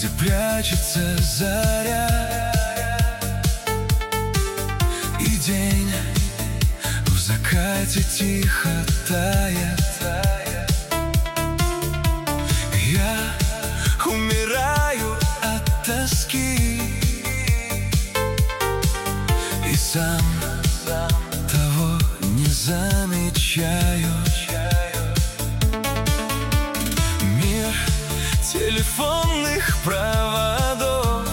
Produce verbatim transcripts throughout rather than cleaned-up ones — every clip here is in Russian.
где прячется заря, и день в закате тихо тает. Я умираю от тоски и сам того не замечаю. Мир телефонных проводов,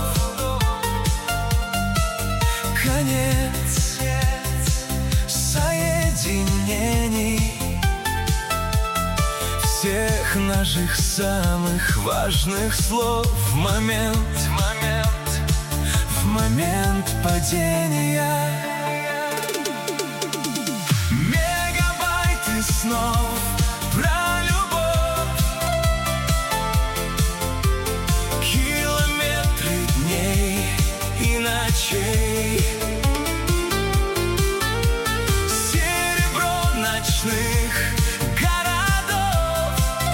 конец соединений, всех наших самых важных слов в момент, в момент, в момент падения. Мегабайты снов про любовь, километры дней и ночей, серебро ночных городов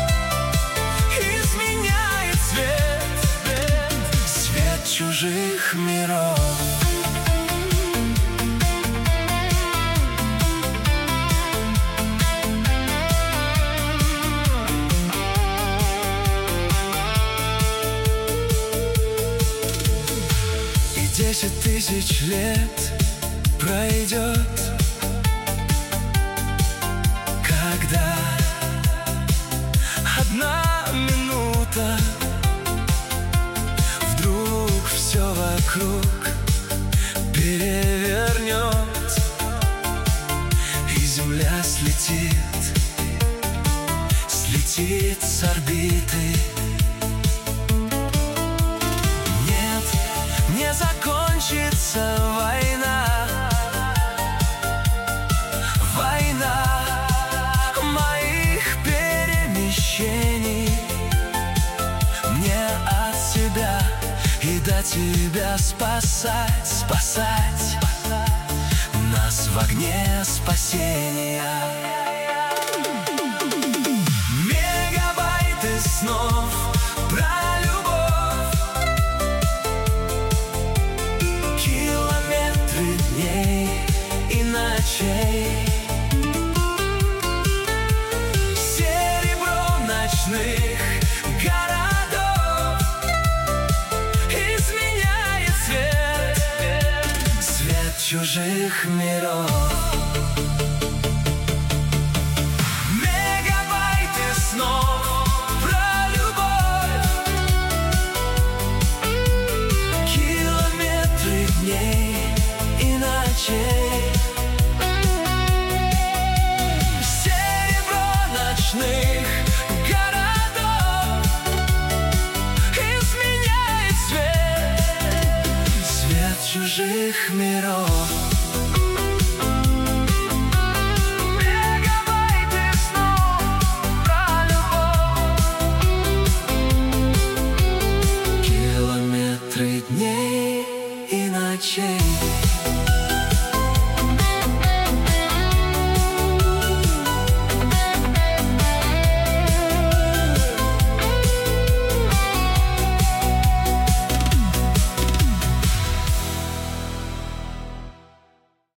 изменяет цвет, цвет чужих миров. Десять тысяч лет пройдет, когда одна минута вдруг все вокруг перевернет, и Земля слетит, слетит с орбиты. Не закончится война, война моих перемещений. Мне от себя и до тебя спасать, спасать нас в огне спасения. Мегабайты снов про серебро ночных городов изменяет цвет, цвет чужих миров. Мегабайты снов про любовь, километры дней и ночей, городов изменяет цвет, цвет чужих миров. Мегабайты снов про любовь, километры дней и ночей.